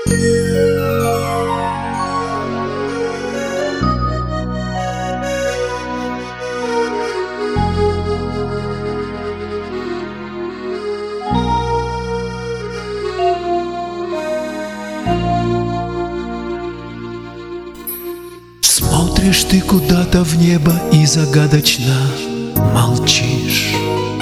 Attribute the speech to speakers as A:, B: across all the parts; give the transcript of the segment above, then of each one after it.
A: Смотришь ты куда-то в небо и загадочно молчишь.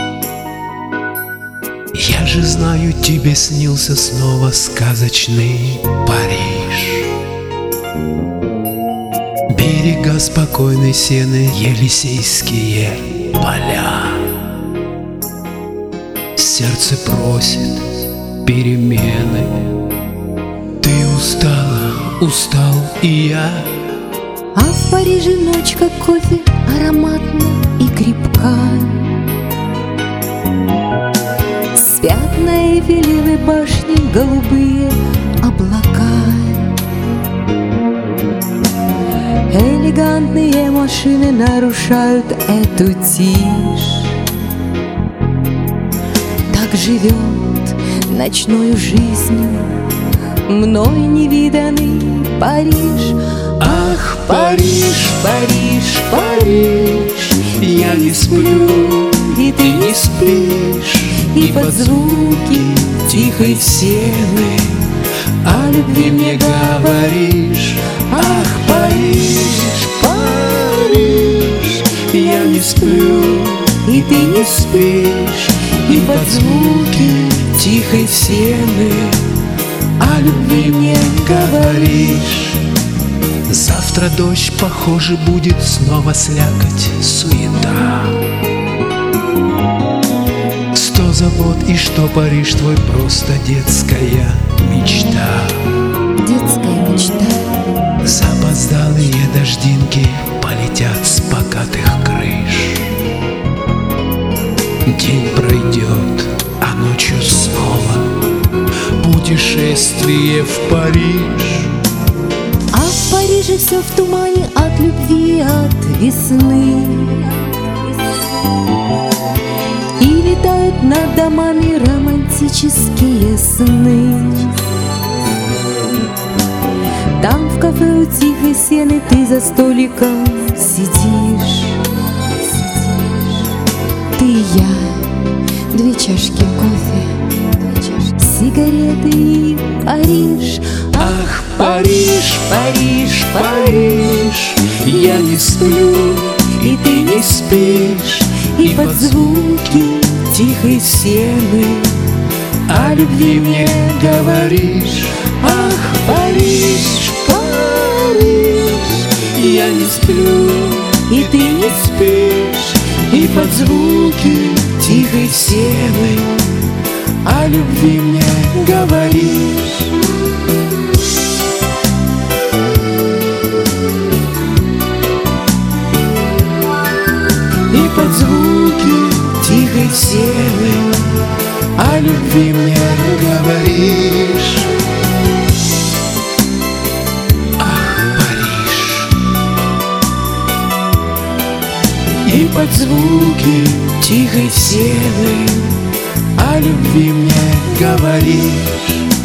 A: Я же знаю, тебе снился снова сказочный Париж. Берега спокойной сены, Елисейские поля. Сердце просит перемены. Ты устала, устал и я.
B: А в Париже ночь, как кофе, ароматна и крепка. Спят на Эйфелевой башне голубые облака. Элегантные машины нарушают эту тишь. Так живет ночною жизнью мной невиданный Париж.
A: Ах, Париж, Париж, Париж, я не сплю,
B: и
A: ты не спишь,
B: и под звуки
A: тихой сены о любви мне говоришь. Ах, Париж, Париж, я не сплю,
B: и ты
A: не спишь, и под звуки тихой сены о любви мне говоришь. Завтра дождь, похоже, будет снова слякоть, суета. 100 забот, и что Париж твой просто детская мечта.
B: Детская мечта.
A: Запоздалые дождинки полетят с покатых крыш. День пройдет, а ночью снова путешествие в Париж.
B: А в Париже все в тумане от любви, от весны. И летают над домами романтические сны. Там в кафе у тихой сены ты за столиком сидишь. Ты и я, 2 чашки кофе, сигареты и Париж.
A: Ах, Париж, Париж, Париж, я не сплю, и ты не спишь,
B: и под звуки
A: тихой сены о любви мне говоришь. Ах, Париж, Париж, я не сплю,
B: и ты
A: не спишь, и под звуки тихой сены о любви мне говоришь. И под звуки тихой сены о любви мне говоришь. Ах, Париж. И под звуки тихой сены о любви мне говоришь.